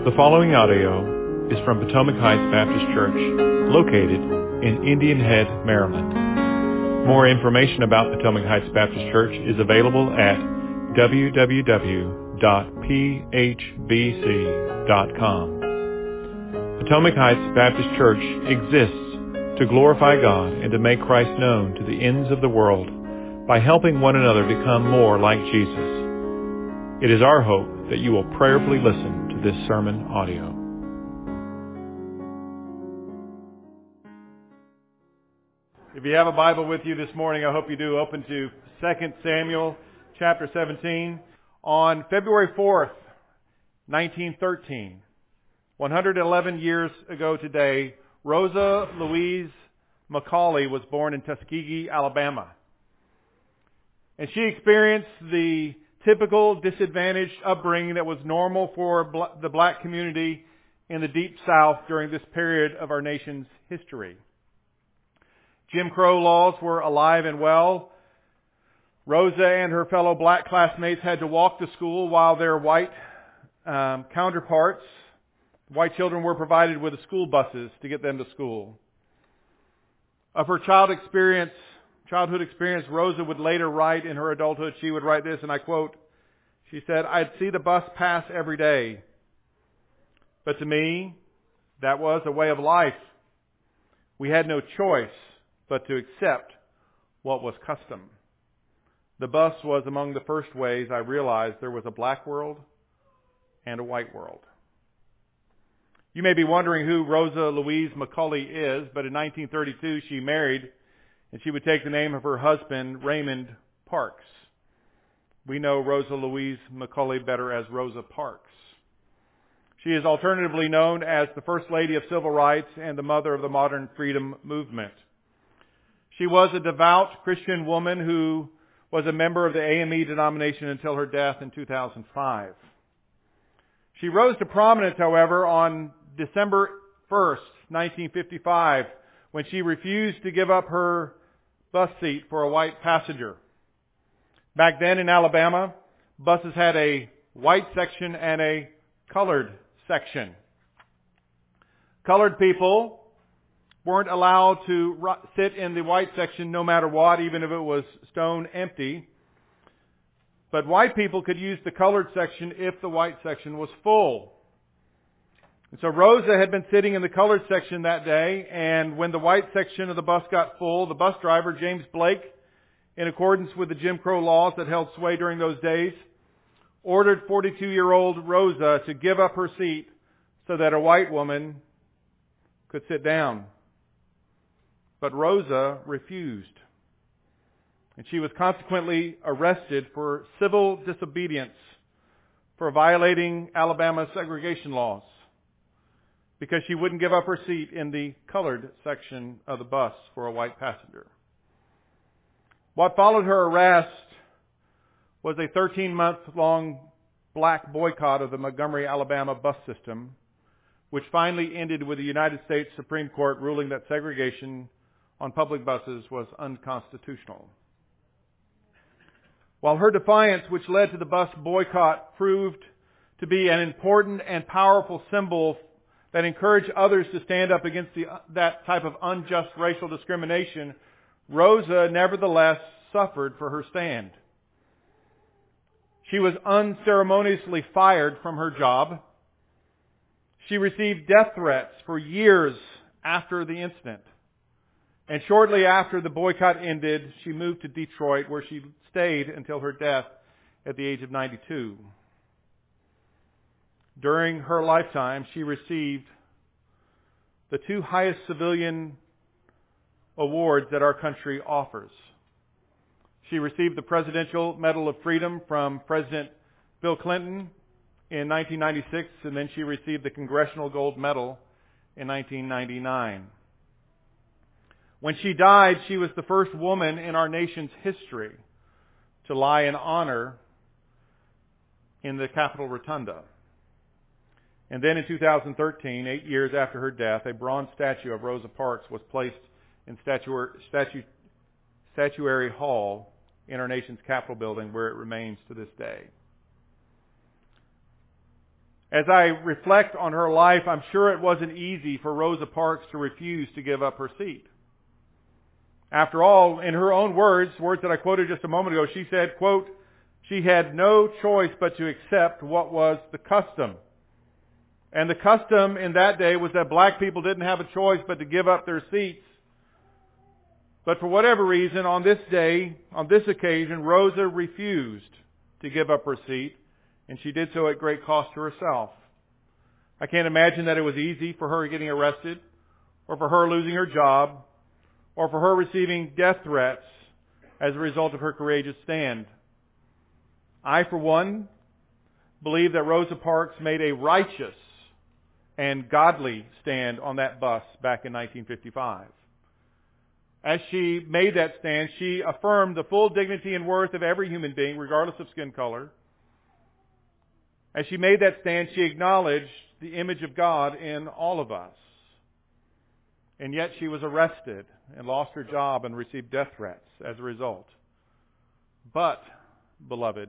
The following audio is from Potomac Heights Baptist Church, located in Indian Head, Maryland. More information about Potomac Heights Baptist Church is available at www.phbc.com. Potomac Heights Baptist Church exists to glorify God and to make Christ known to the ends of the world by helping one another become more like Jesus. It is our hope that you will prayerfully listen to this sermon audio. If you have a Bible with you this morning, I hope you do. Open to 2 Samuel chapter 17. On February 4th, 1913, 111 years ago today, Rosa Louise McCauley was born in Tuskegee, Alabama. And she experienced the typical disadvantaged upbringing that was normal for the black community in the Deep South during this period of our nation's history. Jim Crow laws were alive and well. Rosa and her fellow black classmates had to walk to school while their white counterparts, white children, were provided with school buses to get them to school. Of her childhood experience, Rosa would later write in her adulthood. She would write this, and I quote, she said, "I'd see the bus pass every day. But to me, that was a way of life. We had no choice but to accept what was custom. The bus was among the first ways I realized there was a black world and a white world." You may be wondering who Rosa Louise McCauley is, but in 1932 she married, and she would take the name of her husband, Raymond Parks. We know Rosa Louise McCauley better as Rosa Parks. She is alternatively known as the First Lady of Civil Rights and the mother of the modern freedom movement. She was a devout Christian woman who was a member of the AME denomination until her death in 2005. She rose to prominence, however, on December 1st, 1955, when she refused to give up her bus seat for a white passenger. Back then in Alabama, buses had a white section and a colored section. Colored people weren't allowed to sit in the white section no matter what, even if it was stone empty. But white people could use the colored section if the white section was full. And so Rosa had been sitting in the colored section that day, and when the white section of the bus got full, the bus driver, James Blake, in accordance with the Jim Crow laws that held sway during those days, ordered 42-year-old Rosa to give up her seat so that a white woman could sit down. But Rosa refused, and she was consequently arrested for civil disobedience for violating Alabama segregation laws, because she wouldn't give up her seat in the colored section of the bus for a white passenger. What followed her arrest was a 13-month-long black boycott of the Montgomery, Alabama bus system, which finally ended with the United States Supreme Court ruling that segregation on public buses was unconstitutional. While her defiance, which led to the bus boycott, proved to be an important and powerful symbol that encouraged others to stand up against that type of unjust racial discrimination, Rosa nevertheless suffered for her stand. She was unceremoniously fired from her job. She received death threats for years after the incident. And shortly after the boycott ended, she moved to Detroit, where she stayed until her death at the age of 92. During her lifetime, she received the two highest civilian awards that our country offers. She received the Presidential Medal of Freedom from President Bill Clinton in 1996, and then she received the Congressional Gold Medal in 1999. When she died, she was the first woman in our nation's history to lie in honor in the Capitol Rotunda. And then in 2013, 8 years after her death, a bronze statue of Rosa Parks was placed in Statuary Hall in our nation's Capitol building, where it remains to this day. As I reflect on her life, I'm sure it wasn't easy for Rosa Parks to refuse to give up her seat. After all, in her own words that I quoted just a moment ago, she said, quote, she had no choice but to accept what was the custom. And the custom in that day was that black people didn't have a choice but to give up their seats. But for whatever reason, on this day, on this occasion, Rosa refused to give up her seat, and she did so at great cost to herself. I can't imagine that it was easy for her getting arrested, or for her losing her job, or for her receiving death threats as a result of her courageous stand. I, for one, believe that Rosa Parks made a righteous and godly stand on that bus back in 1955. As she made that stand, she affirmed the full dignity and worth of every human being, regardless of skin color. As she made that stand, she acknowledged the image of God in all of us. And yet she was arrested and lost her job and received death threats as a result. But, beloved,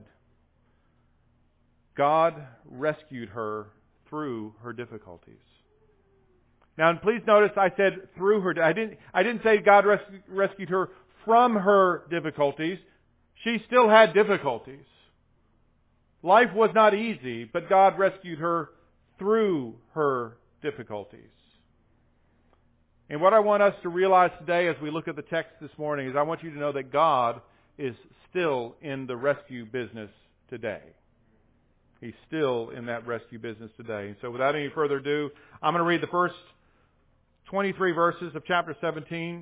God rescued her through her difficulties. Now, and please notice I said through her. I didn't say God rescued her from her difficulties. She still had difficulties. Life was not easy, but God rescued her through her difficulties. And what I want us to realize today as we look at the text this morning is I want you to know that God is still in the rescue business today. He's still in that rescue business today. So without any further ado, I'm going to read the first 23 verses of chapter 17.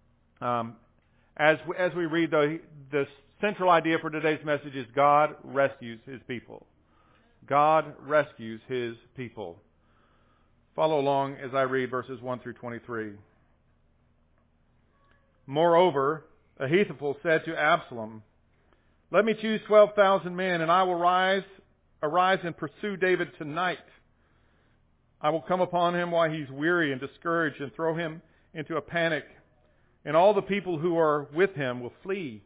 As we read, the central idea for today's message is God rescues His people. God rescues His people. Follow along as I read verses 1 through 23. Moreover, Ahithophel said to Absalom, "Let me choose 12,000 men, and I will arise and pursue David tonight. I will come upon him while he's weary and discouraged and throw him into a panic, and all the people who are with him will flee.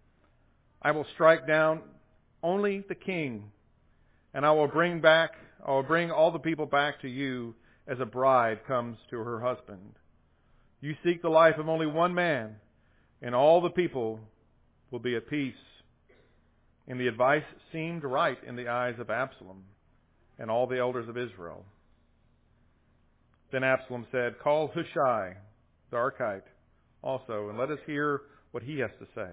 I will strike down only the king, and I will bring all the people back to you as a bride comes to her husband. You seek the life of only one man, and all the people will be at peace." And the advice seemed right in the eyes of Absalom and all the elders of Israel. Then Absalom said, "Call Hushai, the Archite, also, and let us hear what he has to say."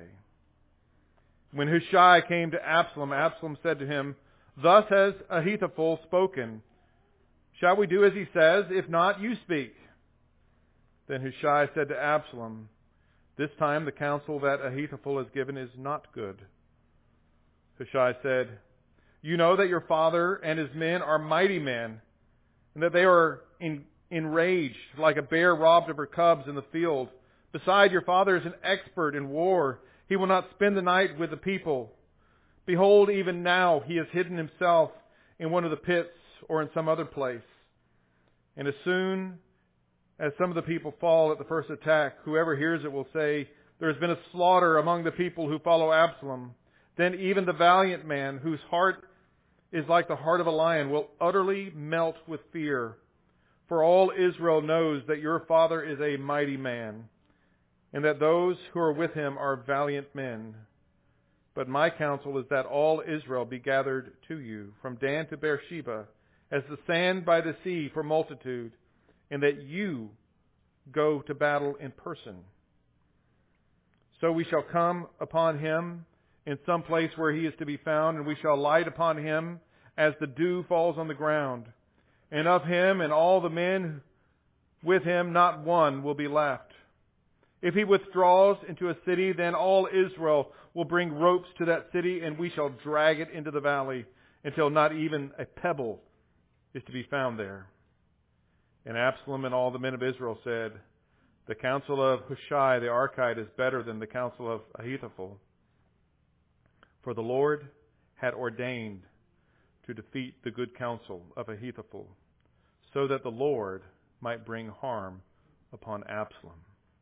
When Hushai came to Absalom, Absalom said to him, "Thus has Ahithophel spoken. Shall we do as he says? If not, you speak." Then Hushai said to Absalom, "This time the counsel that Ahithophel has given is not good." Hushai said, "You know that your father and his men are mighty men, and that they are enraged like a bear robbed of her cubs in the field. Besides, your father is an expert in war. He will not spend the night with the people. Behold, even now he has hidden himself in one of the pits or in some other place. And as soon as some of the people fall at the first attack, whoever hears it will say, 'There has been a slaughter among the people who follow Absalom.' Then even the valiant man, whose heart is like the heart of a lion, will utterly melt with fear. For all Israel knows that your father is a mighty man, and that those who are with him are valiant men. But my counsel is that all Israel be gathered to you, from Dan to Beersheba, as the sand by the sea for multitude, and that you go to battle in person. So we shall come upon him in some place where he is to be found, and we shall light upon him as the dew falls on the ground. And of him and all the men with him, not one will be left. If he withdraws into a city, then all Israel will bring ropes to that city, and we shall drag it into the valley until not even a pebble is to be found there." And Absalom and all the men of Israel said, "The counsel of Hushai the Archite is better than the counsel of Ahithophel." For the Lord had ordained to defeat the good counsel of Ahithophel, so that the Lord might bring harm upon Absalom.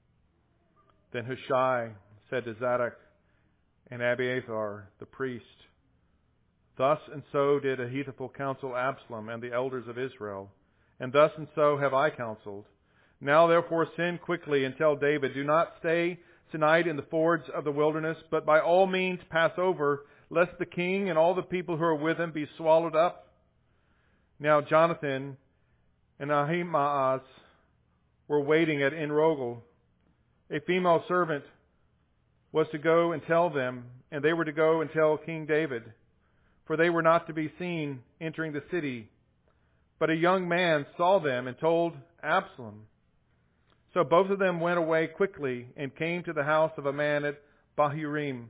Then Hushai said to Zadok and Abiathar the priest, Thus and so did Ahithophel counsel Absalom and the elders of Israel. And thus and so have I counseled. Now therefore send quickly and tell David, do not stay tonight in the fords of the wilderness, but by all means pass over, lest the king and all the people who are with him be swallowed up. Now Jonathan and Ahimaaz were waiting at En-Rogel. A female servant was to go and tell them, and they were to go and tell King David, for they were not to be seen entering the city. But a young man saw them and told Absalom. So both of them went away quickly and came to the house of a man at Bahurim,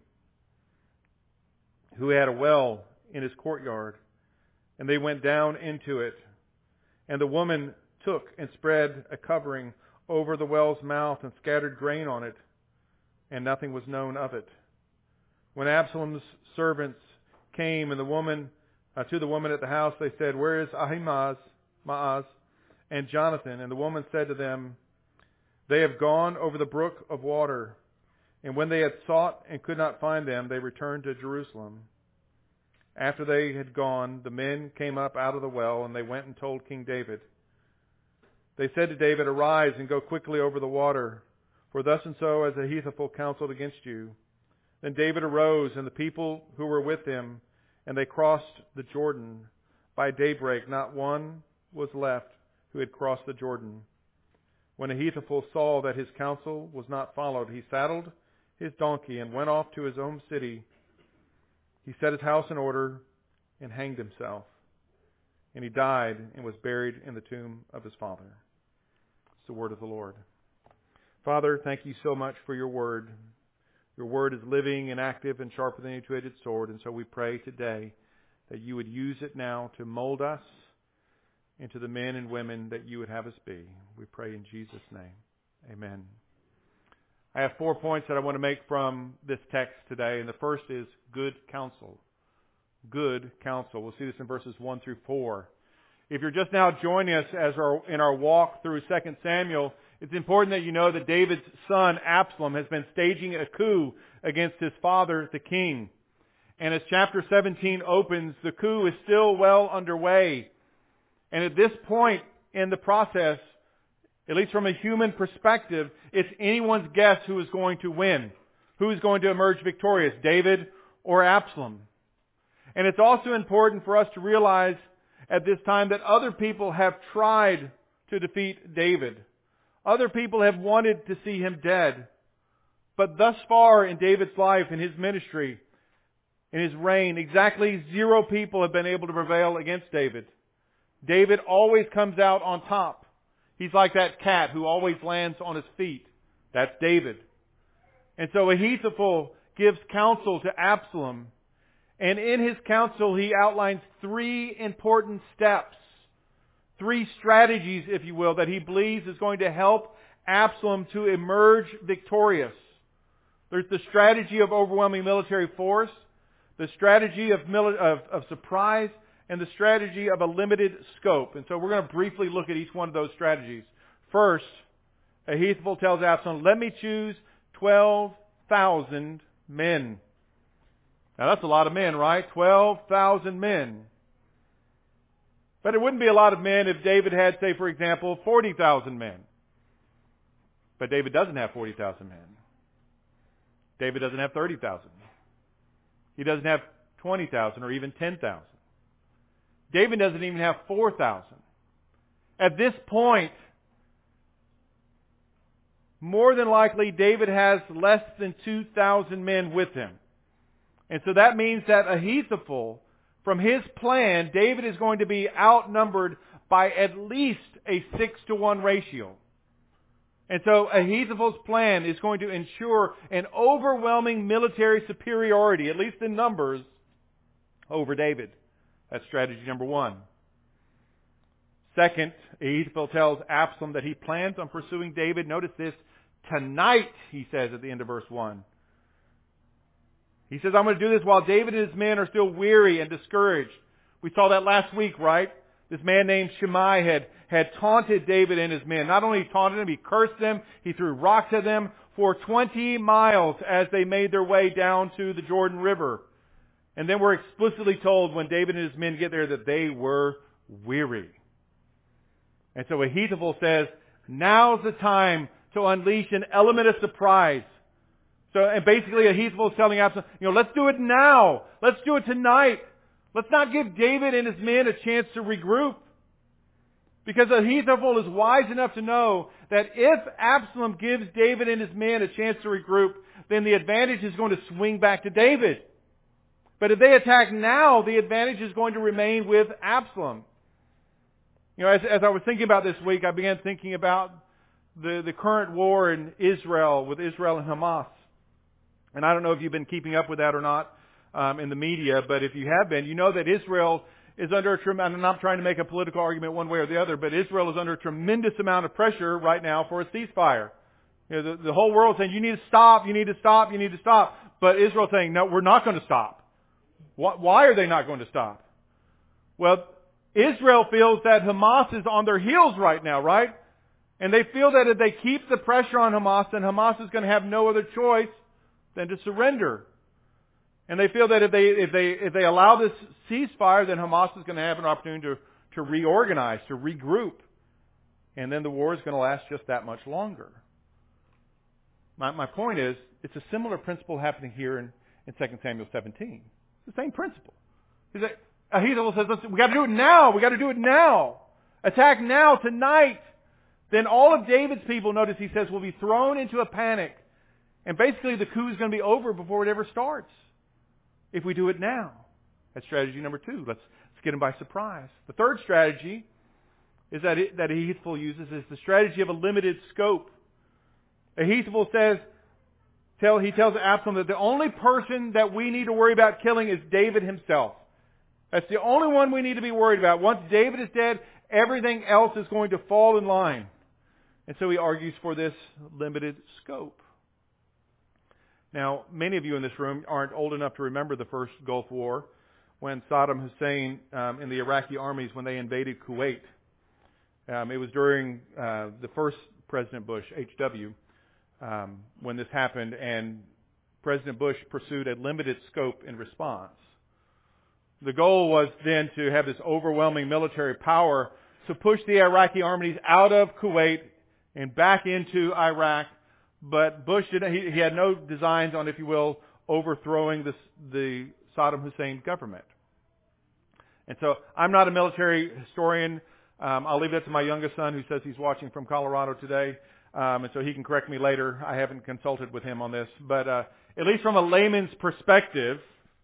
who had a well in his courtyard. And they went down into it. And the woman took and spread a covering over the well's mouth and scattered grain on it, and nothing was known of it. When Absalom's servants came and to the woman at the house, they said, where is Ahimaaz and Jonathan? And the woman said to them, they have gone over the brook of water. And when they had sought and could not find them, they returned to Jerusalem. After they had gone, the men came up out of the well, and they went and told King David. They said to David, arise and go quickly over the water, for thus and so has Ahithophel counseled against you. Then David arose, and the people who were with him, and they crossed the Jordan. By daybreak, not one was left who had crossed the Jordan. When Ahithophel saw that his counsel was not followed, he saddled his donkey and went off to his own city. He set his house in order and hanged himself. And he died and was buried in the tomb of his father. It's the word of the Lord. Father, thank you so much for your word. Your word is living and active and sharper than any two-edged sword. And so we pray today that you would use it now to mold us into the men and women that you would have us be. We pray in Jesus' name. Amen. I have 4 points that I want to make from this text today. And the first is good counsel. Good counsel. We'll see this in verses 1 through 4. If you're just now joining us in our walk through 2 Samuel, it's important that you know that David's son Absalom has been staging a coup against his father, the king. And as chapter 17 opens, the coup is still well underway. And at this point in the process, at least from a human perspective, it's anyone's guess who is going to win. Who is going to emerge victorious, David or Absalom? And it's also important for us to realize at this time that other people have tried to defeat David. Other people have wanted to see him dead. But thus far in David's life, in his ministry, in his reign, exactly 0 people have been able to prevail against David. David always comes out on top. He's like that cat who always lands on his feet. That's David. And so Ahithophel gives counsel to Absalom. And in his counsel, he outlines 3 important steps. 3 strategies, if you will, that he believes is going to help Absalom to emerge victorious. There's the strategy of overwhelming military force, the strategy of surprise, and the strategy of a limited scope. And so we're going to briefly look at each one of those strategies. First, Ahithophel tells Absalom, let me choose 12,000 men. Now that's a lot of men, right? 12,000 men. But it wouldn't be a lot of men if David had, say, for example, 40,000 men. But David doesn't have 40,000 men. David doesn't have 30,000. He doesn't have 20,000 or even 10,000. David doesn't even have 4,000. At this point, more than likely, David has less than 2,000 men with him. And so that means that Ahithophel, from his plan, David is going to be outnumbered by at least a 6-to-1 ratio. And so Ahithophel's plan is going to ensure an overwhelming military superiority, at least in numbers, over David. That's strategy number 1. Second, Ahithophel tells Absalom that he plans on pursuing David. Notice this, tonight, he says at the end of verse 1. He says, I'm going to do this while David and his men are still weary and discouraged. We saw that last week, right? This man named Shimei had taunted David and his men. Not only taunted them, he cursed them, he threw rocks at them for 20 miles as they made their way down to the Jordan River. And then we're explicitly told when David and his men get there that they were weary. And so Ahithophel says, now's the time to unleash an element of surprise. And basically Ahithophel is telling Absalom, let's do it now. Let's do it tonight. Let's not give David and his men a chance to regroup. Because Ahithophel is wise enough to know that if Absalom gives David and his men a chance to regroup, then the advantage is going to swing back to David. But if they attack now, the advantage is going to remain with Absalom. As I was thinking about this week, I began thinking about the current war in Israel, with Israel and Hamas. And I don't know if you've been keeping up with that or not in the media, but if you have been, you know that Israel is under and I'm not trying to make a political argument one way or the other, but Israel is under a tremendous amount of pressure right now for a ceasefire. The whole world saying, you need to stop, you need to stop, you need to stop. But Israel saying, no, we're not going to stop. Why are they not going to stop? Well, Israel feels that Hamas is on their heels right now, right? And they feel that if they keep the pressure on Hamas, then Hamas is going to have no other choice than to surrender. And they feel that if they allow this ceasefire, then Hamas is going to have an opportunity to reorganize, to regroup. And then the war is going to last just that much longer. My point is, it's a similar principle happening here in 2 Samuel 17. It's the same principle. Ahithophel says, listen, we got to do it now. We got to do it now. Attack now, tonight. Then all of David's people, notice he says, will be thrown into a panic. And basically the coup is going to be over before it ever starts. If we do it now. That's strategy number 2. Let's get them by surprise. The third strategy is that Ahithophel uses is the strategy of a limited scope. Ahithophel he tells Absalom that the only person that we need to worry about killing is David himself. That's the only one we need to be worried about. Once David is dead, everything else is going to fall in line. And so he argues for this limited scope. Now, many of you in this room aren't old enough to remember the first Gulf War when Saddam Hussein and the Iraqi armies, when they invaded Kuwait. It was during the first President Bush, H.W., when this happened, and President Bush pursued a limited scope in response. The goal was then to have this overwhelming military power to push the Iraqi armies out of Kuwait and back into Iraq. But Bush he had no designs on, if you will, overthrowing the Saddam Hussein government. And so I'm not a military historian. I'll leave that to my youngest son, who says he's watching from Colorado today. And so he can correct me later. I haven't consulted with him on this. But at least from a layman's perspective,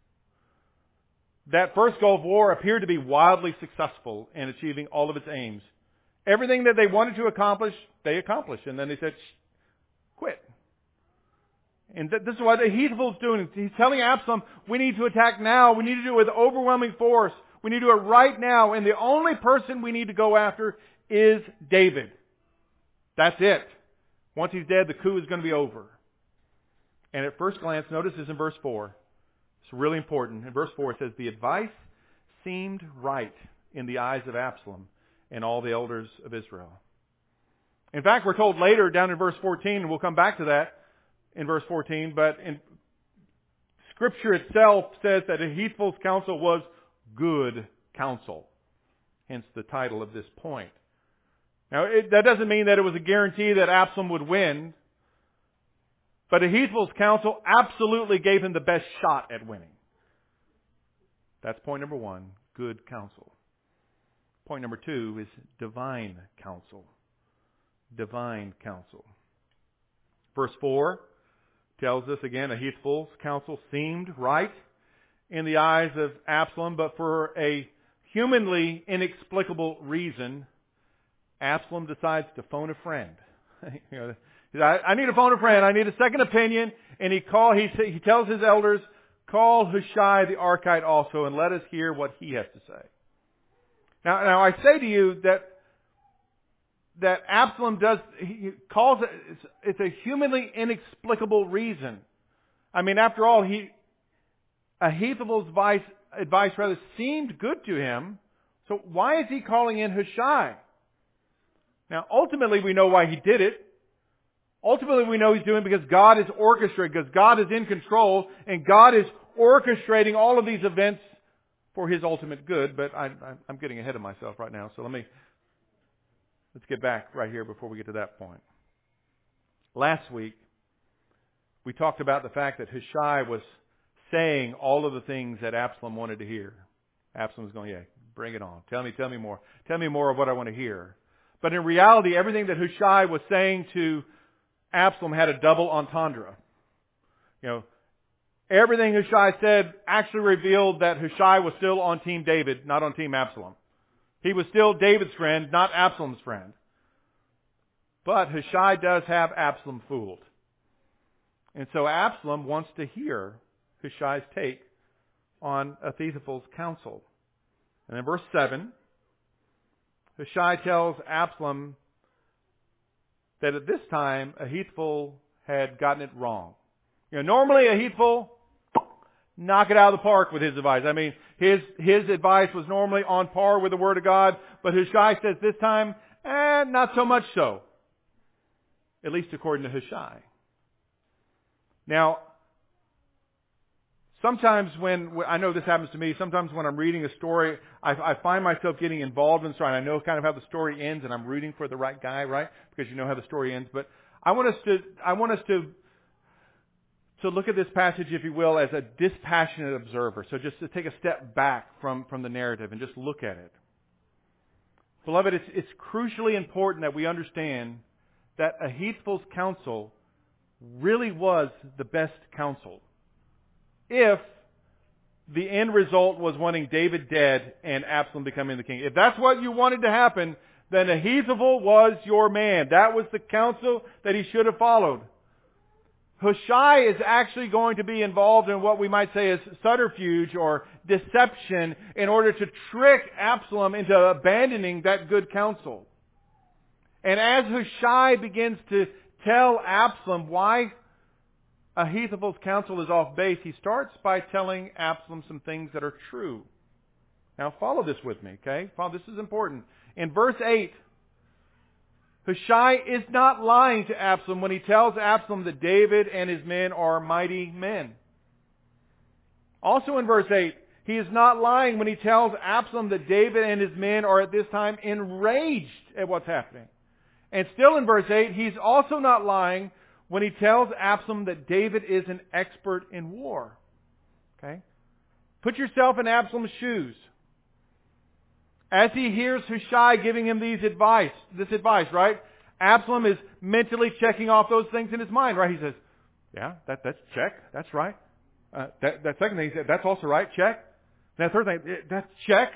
that first Gulf War appeared to be wildly successful in achieving all of its aims. Everything that they wanted to accomplish, they accomplished. And then they said, quit. And this is what Ahithophel is doing. He's telling Absalom, we need to attack now. We need to do it with overwhelming force. We need to do it right now. And the only person we need to go after is David. That's it. Once he's dead, the coup is going to be over. And at first glance, notice this in verse 4. It's really important. In verse 4 it says, the advice seemed right in the eyes of Absalom and all the elders of Israel. In fact, we're told later down in verse 14, and we'll come back to that in verse 14, but in Scripture itself says that Ahithophel's counsel was good counsel. Hence the title of this point. Now, that doesn't mean that it was a guarantee that Absalom would win, but Ahithophel's counsel absolutely gave him the best shot at winning. That's point number 1, good counsel. Point number 2 is divine counsel. Divine counsel. Verse 4 tells us again, Ahithophel's counsel seemed right in the eyes of Absalom, but for a humanly inexplicable reason, Absalom decides to phone a friend. I need to phone a friend. I need a second opinion. And he tells his elders, call Hushai the Archite also, and let us hear what he has to say. Now I say to you that Absalom calls it's a humanly inexplicable reason. I mean, after all, Ahithophel's advice seemed good to him. So why is he calling in Hushai? Now, ultimately, we know why he did it. Ultimately, we know he's doing it because God is orchestrating, because God is in control, and God is orchestrating all of these events for his ultimate good. But I'm getting ahead of myself right now, so let's get back right here before we get to that point. Last week, we talked about the fact that Hushai was saying all of the things that Absalom wanted to hear. Absalom was going, yeah, bring it on. Tell me more. Tell me more of what I want to hear. But in reality, everything that Hushai was saying to Absalom had a double entendre. Everything Hushai said actually revealed that Hushai was still on Team David, not on Team Absalom. He was still David's friend, not Absalom's friend. But Hushai does have Absalom fooled. And so Absalom wants to hear Hushai's take on Ahithophel's counsel. And in verse 7, Hushai tells Absalom that at this time Ahithophel had gotten it wrong. Normally Ahithophel, knock it out of the park with his advice. I mean, his advice was normally on par with the Word of God, but Hushai says this time, not so much so. At least according to Hushai. Now, sometimes I know this happens to me, sometimes when I'm reading a story, I find myself getting involved in the story, and I know kind of how the story ends, and I'm rooting for the right guy, right? Because you know how the story ends. But I want us to look at this passage, if you will, as a dispassionate observer. So just to take a step back from the narrative and just look at it. Beloved, it's crucially important that we understand that Ahithophel's counsel really was the best counsel. If the end result was wanting David dead and Absalom becoming the king. If that's what you wanted to happen, then Ahithophel was your man. That was the counsel that he should have followed. Hushai is actually going to be involved in what we might say is subterfuge or deception in order to trick Absalom into abandoning that good counsel. And as Hushai begins to tell Absalom why Ahithophel's counsel is off base, he starts by telling Absalom some things that are true. Now follow this with me, okay? This is important. In verse 8, Hushai is not lying to Absalom when he tells Absalom that David and his men are mighty men. Also in verse 8, he is not lying when he tells Absalom that David and his men are at this time enraged at what's happening. And still in verse 8, he's also not lying when he tells Absalom that David is an expert in war. Okay? Put yourself in Absalom's shoes. As he hears Hushai giving him this advice, right? Absalom is mentally checking off those things in his mind, right? He says, yeah, that's check. That's right. That second thing, he said, that's also right. Check. That third thing, that's check.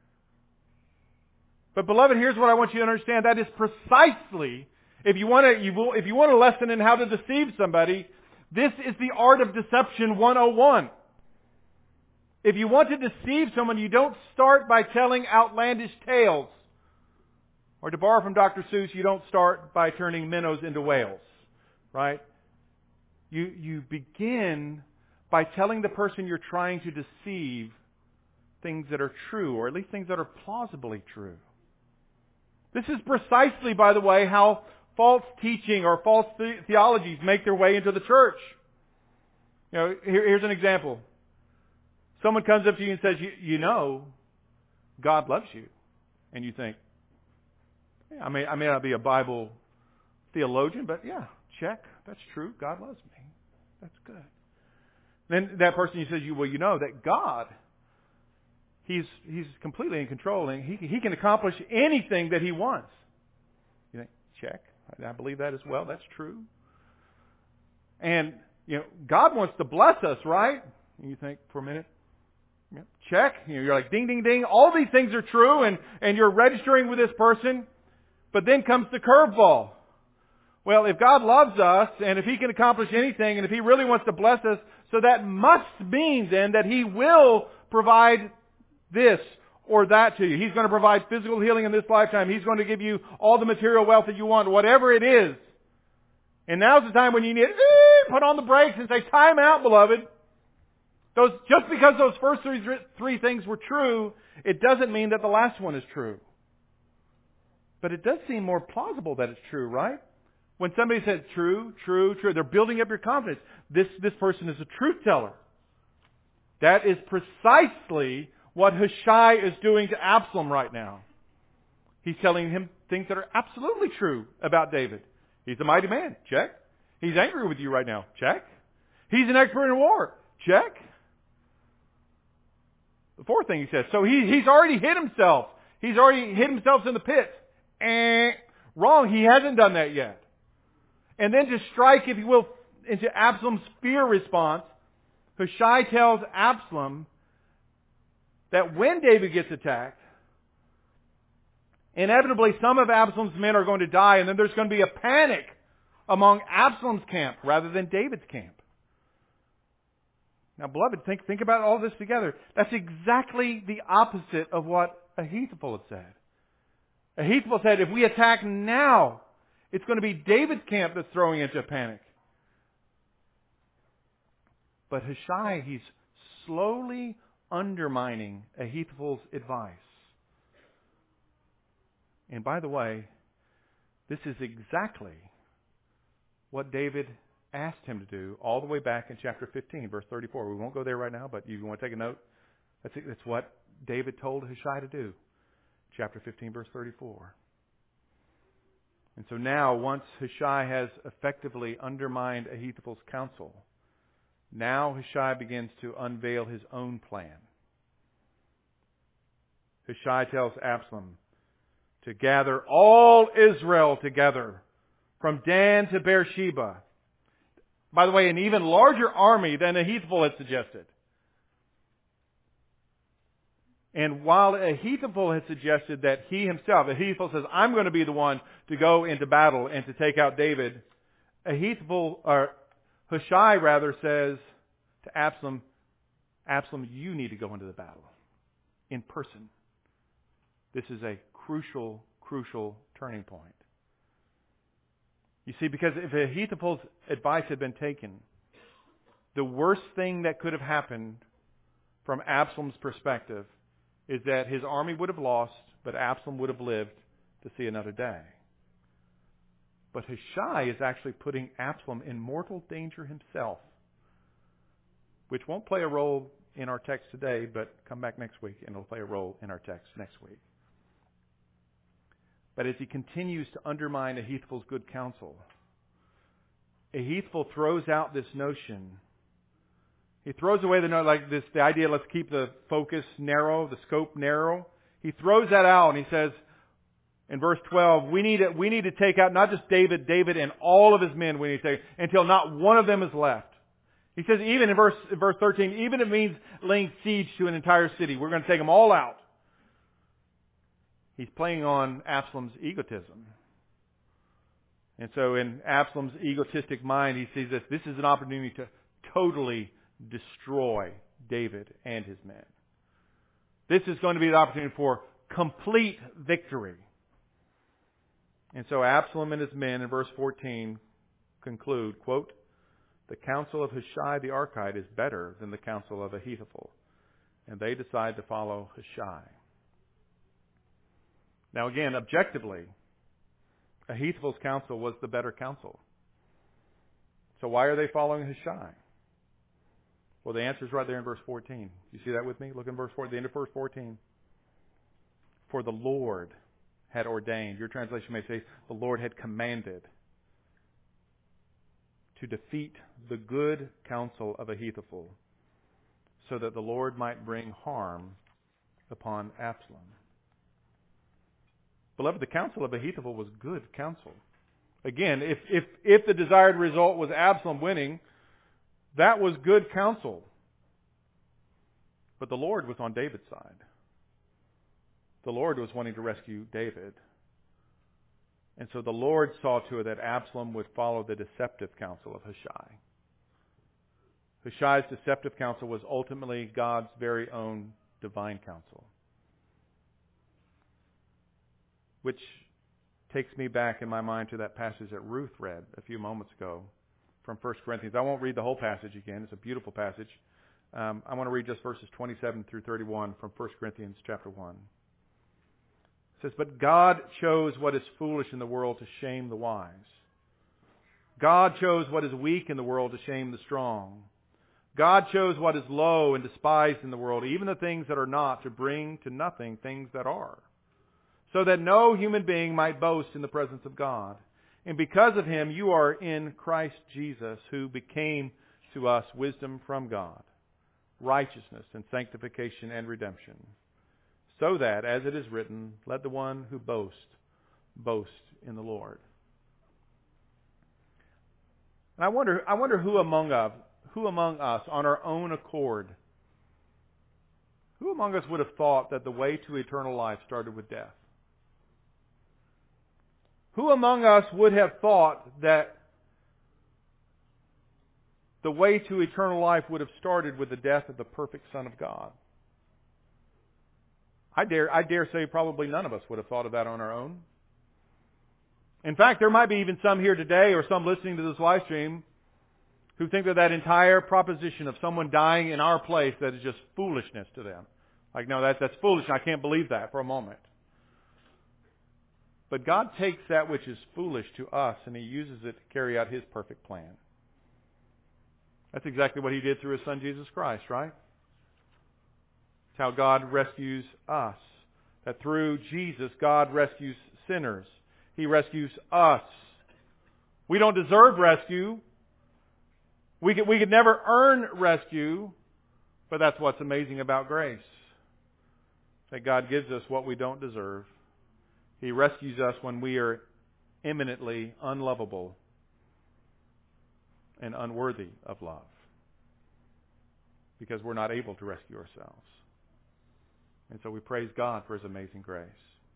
But beloved, here's what I want you to understand. That is precisely, if you want a lesson in how to deceive somebody, this is the art of deception 101. If you want to deceive someone, you don't start by telling outlandish tales. Or to borrow from Dr. Seuss, you don't start by turning minnows into whales. Right? You begin by telling the person you're trying to deceive things that are true, or at least things that are plausibly true. This is precisely, by the way, how false teaching or false theologies make their way into the church. Here's an example. Someone comes up to you and says, you know, God loves you. And you think, I may not be a Bible theologian, but yeah, check. That's true. God loves me. That's good. Then that person says, well, you know that God, He's completely in control, and He can accomplish anything that He wants. You think, check. I believe that as well. That's true. And, God wants to bless us, right? And you think for a minute, check. You're like, ding, ding, ding. All these things are true, and you're registering with this person. But then comes the curveball. Well, if God loves us, and if He can accomplish anything, and if He really wants to bless us, so that must mean then that He will provide this or that to you. He's going to provide physical healing in this lifetime. He's going to give you all the material wealth that you want, whatever it is. And now's the time when you need to put on the brakes and say, time out, beloved. Just because those first three things were true, it doesn't mean that the last one is true. But it does seem more plausible that it's true, right? When somebody said true, true, true, they're building up your confidence. This person is a truth teller. That is precisely what Hushai is doing to Absalom right now. He's telling him things that are absolutely true about David. He's a mighty man. Check. He's angry with you right now. Check. He's an expert in war. Check. The fourth thing he says, so he's already hid himself. He's already hid himself in the pit. Wrong. He hasn't done that yet. And then to strike, if you will, into Absalom's fear response, Hushai tells Absalom that when David gets attacked, inevitably some of Absalom's men are going to die, and then there's going to be a panic among Absalom's camp rather than David's camp. Now, beloved, think about all this together. That's exactly the opposite of what Ahithophel had said. Ahithophel said, if we attack now, it's going to be David's camp that's throwing into a panic. But Hushai, he's slowly undermining Ahithophel's advice. And by the way, this is exactly what David asked him to do all the way back in chapter 15, verse 34. We won't go there right now, but you want to take a note? That's what David told Hushai to do. Chapter 15, verse 34. And so now, once Hushai has effectively undermined Ahithophel's counsel, now Hushai begins to unveil his own plan. Hushai tells Absalom to gather all Israel together from Dan to Beersheba. By the way, an even larger army than Ahithophel had suggested. And while Ahithophel had suggested that he himself, Ahithophel says, I'm going to be the one to go into battle and to take out David. Hushai rather says to Absalom, Absalom, you need to go into the battle in person. This is a crucial turning point. You see, because if Ahithophel's advice had been taken, the worst thing that could have happened from Absalom's perspective is that his army would have lost, but Absalom would have lived to see another day. But Hushai is actually putting Absalom in mortal danger himself, which won't play a role in our text today, but come back next week and it'll play a role in our text next week. But as he continues to undermine Ahithophel's good counsel, Ahithophel throws out this notion. He throws away the idea, let's keep the focus narrow, the scope narrow. He throws that out and he says, in verse 12, we need to take out not just David and all of his men we need to take until not one of them is left. He says even in verse 13, even if it means laying siege to an entire city, we're going to take them all out. He's playing on Absalom's egotism. And so in Absalom's egotistic mind, he sees this is an opportunity to totally destroy David and his men. This is going to be the opportunity for complete victory. And so Absalom and his men in verse 14 conclude, quote, the counsel of Hushai the Archite is better than the counsel of Ahithophel. And they decide to follow Hushai. Now again, objectively, Ahithophel's counsel was the better counsel. So why are they following Hushai? Well, the answer is right there in verse 14. You see that with me? Look in verse 14, the end of verse 14. For the Lord had ordained, your translation may say, the Lord had commanded to defeat the good counsel of Ahithophel, so that the Lord might bring harm upon Absalom. Beloved, the counsel of Ahithophel was good counsel. Again, if the desired result was Absalom winning, that was good counsel. But the Lord was on David's side. The Lord was wanting to rescue David. And so the Lord saw to it that Absalom would follow the deceptive counsel of Hushai. Hushai's deceptive counsel was ultimately God's very own divine counsel. Which takes me back in my mind to that passage that Ruth read a few moments ago from 1 Corinthians. I won't read the whole passage again. It's a beautiful passage. I want to read just verses 27 through 31 from 1 Corinthians chapter 1. It says, but God chose what is foolish in the world to shame the wise. God chose what is weak in the world to shame the strong. God chose what is low and despised in the world, even the things that are not, to bring to nothing things that are, so that no human being might boast in the presence of God. And because of him, you are in Christ Jesus, who became to us wisdom from God, righteousness and sanctification and redemption, so that, as it is written, let the one who boasts, boast in the Lord. And I wonder who among us on our own accord, who among us would have thought that the way to eternal life started with death? Who among us would have thought that the way to eternal life would have started with the death of the perfect Son of God? I dare say probably none of us would have thought of that on our own. In fact, there might be even some here today or some listening to this live stream who think that entire proposition of someone dying in our place, that is just foolishness to them. Like, no, that's foolish. I can't believe that for a moment. But God takes that which is foolish to us and He uses it to carry out His perfect plan. That's exactly what He did through His Son Jesus Christ, right? It's how God rescues us. That through Jesus, God rescues sinners. He rescues us. We don't deserve rescue. We could never earn rescue, but that's what's amazing about grace. That God gives us what we don't deserve. He rescues us when we are eminently unlovable and unworthy of love, because we're not able to rescue ourselves. And so we praise God for His amazing grace.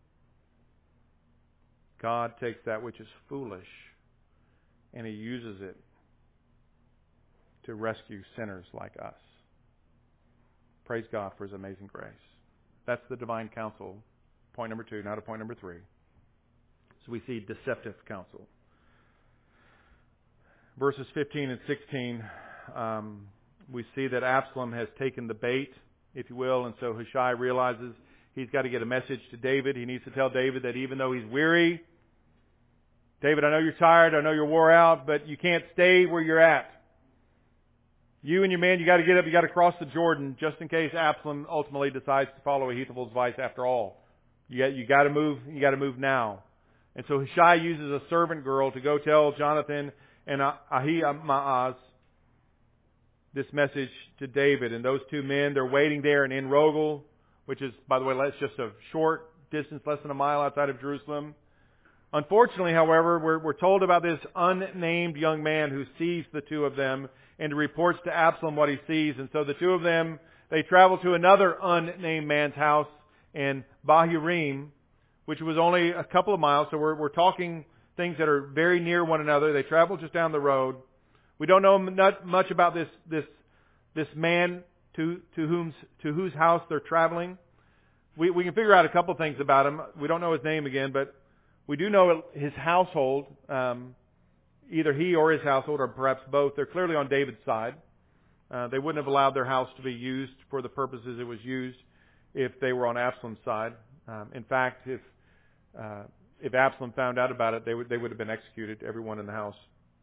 God takes that which is foolish and He uses it to rescue sinners like us. Praise God for His amazing grace. That's the divine counsel. Point number 2, now to point number 3. So we see deceptive counsel. Verses 15 and 16, we see that Absalom has taken the bait, if you will, and so Hushai realizes he's got to get a message to David. He needs to tell David that even though he's weary, David, I know you're tired, I know you're wore out, but you can't stay where you're at. You and your men, you got to get up, you got to cross the Jordan, just in case Absalom ultimately decides to follow Ahithophel's advice after all. You got to move now. And so Hushai uses a servant girl to go tell Jonathan and Ahimaaz this message to David. And those two men, they're waiting there in En-Rogel, which is, by the way, that's just a short distance, less than a mile outside of Jerusalem. Unfortunately, however, we're told about this unnamed young man who sees the two of them and reports to Absalom what he sees. And so the two of them, they travel to another unnamed man's house in Bahurim, which was only a couple of miles. So we're talking things that are very near one another. They travel just down the road. We don't know much about this man to whose house they're traveling. We can figure out a couple things about him. We don't know his name again, but we do know his household. Either he or his household, or perhaps both, they're clearly on David's side. They wouldn't have allowed their house to be used for the purposes it was used if they were on Absalom's side. In fact, if Absalom found out about it, they would have been executed, everyone in the house.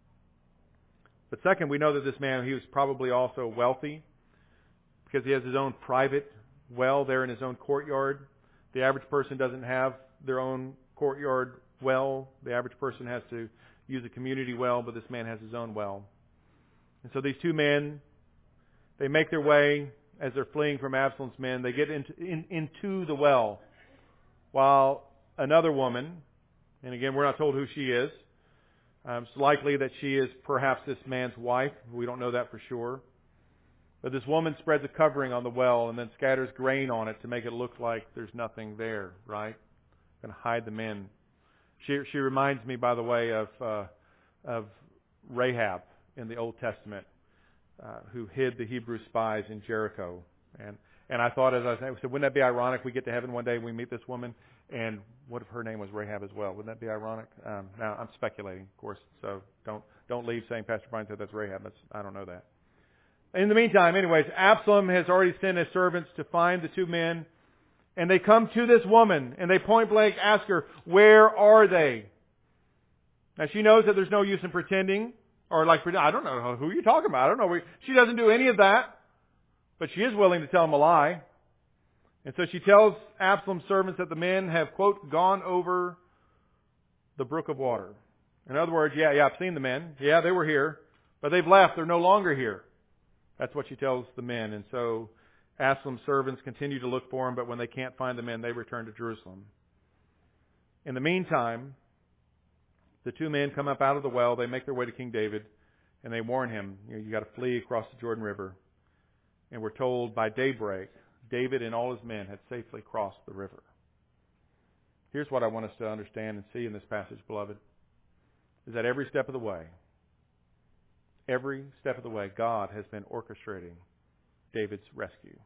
But second, we know that this man, he was probably also wealthy, because he has his own private well there in his own courtyard. The average person doesn't have their own courtyard well. The average person has to use a community well, but this man has his own well. And so these two men, they make their way as they're fleeing from Absalom's men. They get into the well, while another woman, and again, we're not told who she is. It's likely that she is perhaps this man's wife. We don't know that for sure. But this woman spreads a covering on the well and then scatters grain on it to make it look like there's nothing there, right? Going to hide the men. She reminds me, by the way, of Rahab in the Old Testament, who hid the Hebrew spies in Jericho. And I thought, as I said, wouldn't that be ironic? We get to heaven one day and we meet this woman, and what if her name was Rahab as well? Wouldn't that be ironic? Now I'm speculating, of course, so don't leave saying Pastor Brian said that's Rahab. I don't know that. In the meantime, anyways, Absalom has already sent his servants to find the two men. And they come to this woman, and they point blank ask her, where are they? Now she knows that there's no use in pretending. Or like, I don't know who you're talking about. I don't know. She doesn't do any of that. But she is willing to tell him a lie. And so she tells Absalom's servants that the men have, quote, gone over the brook of water. In other words, yeah, I've seen the men. Yeah, they were here. But they've left. They're no longer here. That's what she tells the men. And so Absalom's servants continue to look for him, but when they can't find the men, they return to Jerusalem. In the meantime, the two men come up out of the well. They make their way to King David, and they warn him, you got to flee across the Jordan River. And we're told by daybreak, David and all his men had safely crossed the river. Here's what I want us to understand and see in this passage, beloved, is that every step of the way, God has been orchestrating David's rescue.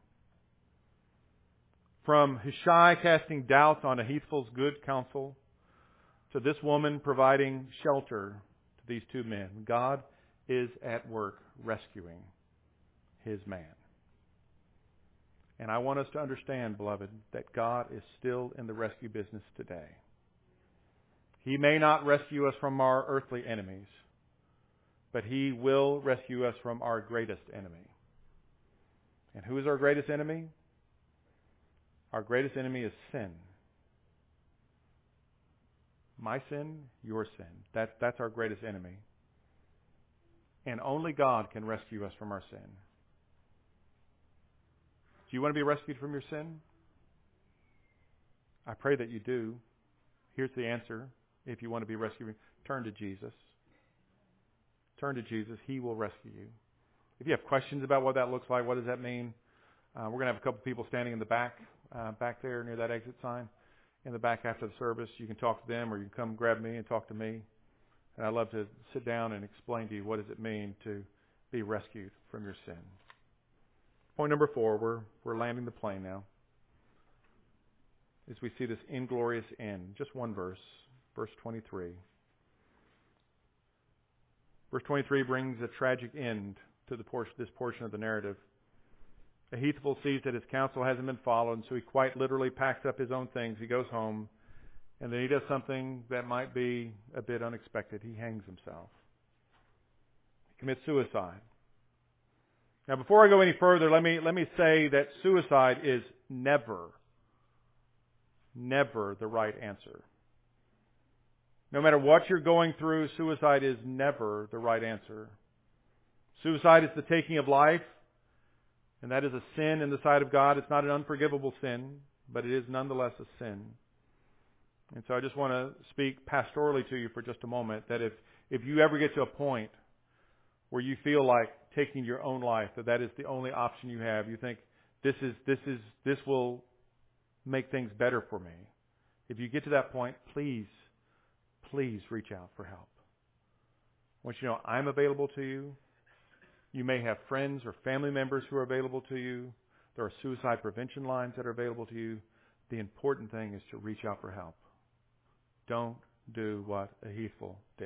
From Hushai casting doubts on Ahithophel's good counsel to this woman providing shelter to these two men, God is at work rescuing his man. And I want us to understand, beloved, that God is still in the rescue business today. He may not rescue us from our earthly enemies, but He will rescue us from our greatest enemy. And who is our greatest enemy? Our greatest enemy is sin. My sin, your sin. That's our greatest enemy. And only God can rescue us from our sin. Do you want to be rescued from your sin? I pray that you do. Here's the answer. If you want to be rescued, turn to Jesus. Turn to Jesus. He will rescue you. If you have questions about what that looks like, what does that mean? We're going to have a couple people standing in the back there near that exit sign. In the back after the service, you can talk to them or you can come grab me and talk to me. And I'd love to sit down and explain to you what does it mean to be rescued from your sin. Point number 4, we're landing the plane now. As we see this inglorious end. Just one verse, verse 23. Verse 23 brings a tragic end to this portion of the narrative. Ahithophel sees that his counsel hasn't been followed, and so he quite literally packs up his own things. He goes home, and then he does something that might be a bit unexpected. He hangs himself. He commits suicide. Now, before I go any further, let me say that suicide is never the right answer. No matter what you're going through, suicide is never the right answer. Suicide is the taking of life, and that is a sin in the sight of God. It's not an unforgivable sin, but it is nonetheless a sin. And so I just want to speak pastorally to you for just a moment, that if you ever get to a point where you feel like taking your own life, that is the only option you have, you think this will make things better for me. If you get to that point, please reach out for help. I want you to know I'm available to you. You may have friends or family members who are available to you. There are suicide prevention lines that are available to you. The important thing is to reach out for help. Don't do what Ahithophel did.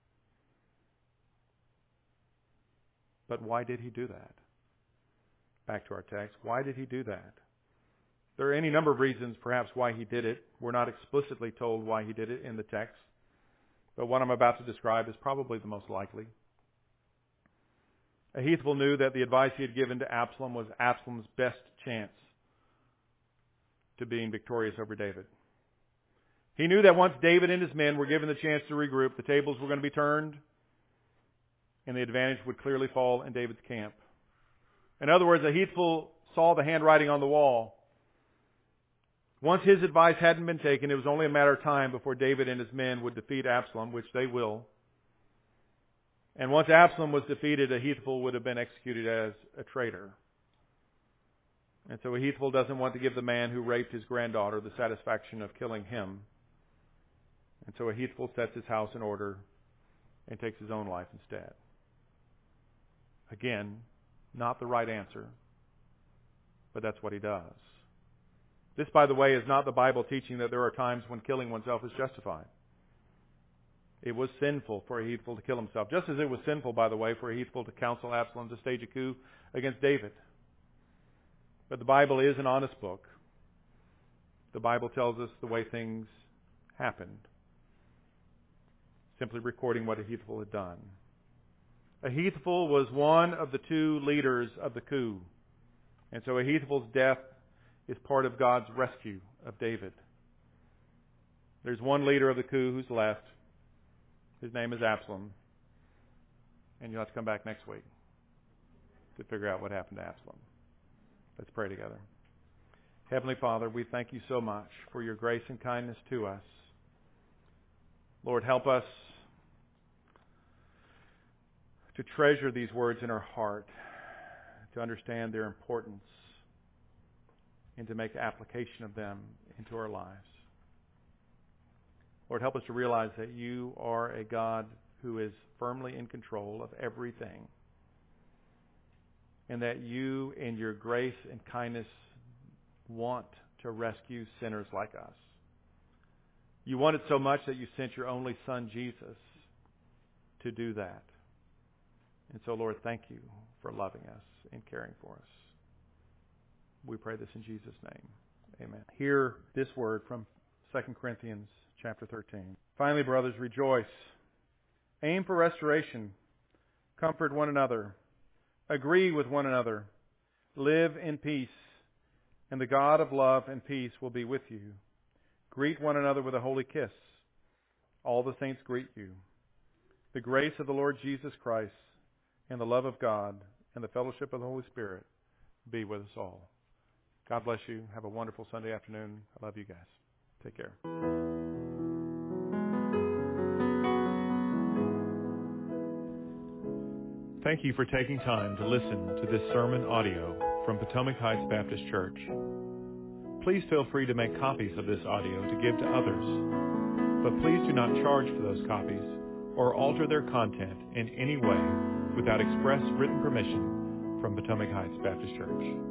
But why did he do that? Back to our text. Why did he do that? There are any number of reasons perhaps why he did it. We're not explicitly told why he did it in the text. But what I'm about to describe is probably the most likely. Ahithophel knew that the advice he had given to Absalom was Absalom's best chance to being victorious over David. He knew that once David and his men were given the chance to regroup, the tables were going to be turned, and the advantage would clearly fall in David's camp. In other words, Ahithophel saw the handwriting on the wall. Once his advice hadn't been taken, it was only a matter of time before David and his men would defeat Absalom, which they will. And once Absalom was defeated, Ahithophel would have been executed as a traitor. And so Ahithophel doesn't want to give the man who raped his granddaughter the satisfaction of killing him. And so Ahithophel sets his house in order and takes his own life instead. Again, not the right answer, but that's what he does. This, by the way, is not the Bible teaching that there are times when killing oneself is justified. It was sinful for Ahithophel to kill himself, just as it was sinful, by the way, for Ahithophel to counsel Absalom to stage a coup against David. But the Bible is an honest book. The Bible tells us the way things happened, simply recording what Ahithophel had done. Ahithophel was one of the two leaders of the coup. And so Ahithophel's death is part of God's rescue of David. There's one leader of the coup who's left. His name is Absalom. And you'll have to come back next week to figure out what happened to Absalom. Let's pray together. Heavenly Father, we thank you so much for your grace and kindness to us. Lord, help us to treasure these words in our heart, to understand their importance, and to make application of them into our lives. Lord, help us to realize that you are a God who is firmly in control of everything, and that you, in your grace and kindness, want to rescue sinners like us. You wanted so much that you sent your only Son, Jesus, to do that. And so, Lord, thank you for loving us and caring for us. We pray this in Jesus' name. Amen. Hear this word from 2 Corinthians chapter 13. Finally, brothers, rejoice. Aim for restoration. Comfort one another. Agree with one another. Live in peace. And the God of love and peace will be with you. Greet one another with a holy kiss. All the saints greet you. The grace of the Lord Jesus Christ and the love of God and the fellowship of the Holy Spirit be with us all. God bless you. Have a wonderful Sunday afternoon. I love you guys. Take care. Thank you for taking time to listen to this sermon audio from Potomac Heights Baptist Church. Please feel free to make copies of this audio to give to others, but please do not charge for those copies or alter their content in any way without express written permission from Potomac Heights Baptist Church.